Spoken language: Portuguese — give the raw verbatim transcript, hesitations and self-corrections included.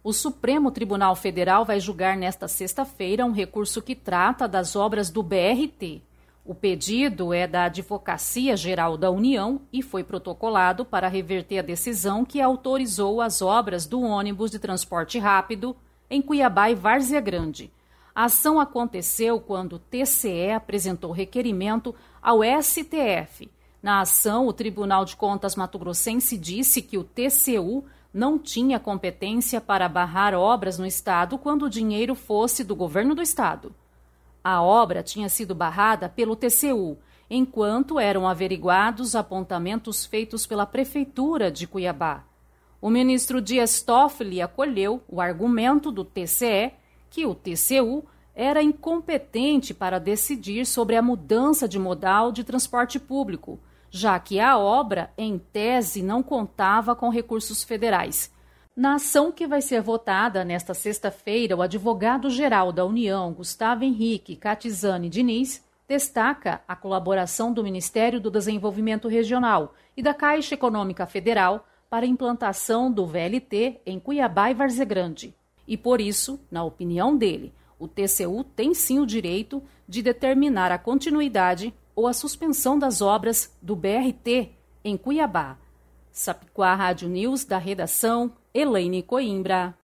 O Supremo Tribunal Federal vai julgar nesta sexta-feira um recurso que trata das obras do B R T. O pedido é da Advocacia Geral da União e foi protocolado para reverter a decisão que autorizou as obras do ônibus de transporte rápido em Cuiabá e Várzea Grande. A ação aconteceu quando o T C E apresentou requerimento ao S T F. Na ação, o Tribunal de Contas mato-grossense disse que o T C U não tinha competência para barrar obras no estado quando o dinheiro fosse do governo do estado. A obra tinha sido barrada pelo T C U, enquanto eram averiguados apontamentos feitos pela Prefeitura de Cuiabá. O ministro Dias Toffoli acolheu o argumento do T C E que o T C U era incompetente para decidir sobre a mudança de modal de transporte público, já que a obra, em tese, não contava com recursos federais. Na ação que vai ser votada nesta sexta-feira, o advogado-geral da União, Gustavo Henrique Catizani Diniz, destaca a colaboração do Ministério do Desenvolvimento Regional e da Caixa Econômica Federal para a implantação do V L T em Cuiabá e Várzea Grande. E por isso, na opinião dele, o T C U tem sim o direito de determinar a continuidade ou a suspensão das obras do B R T em Cuiabá. Sapiquá Rádio News, da redação, Elaine Coimbra.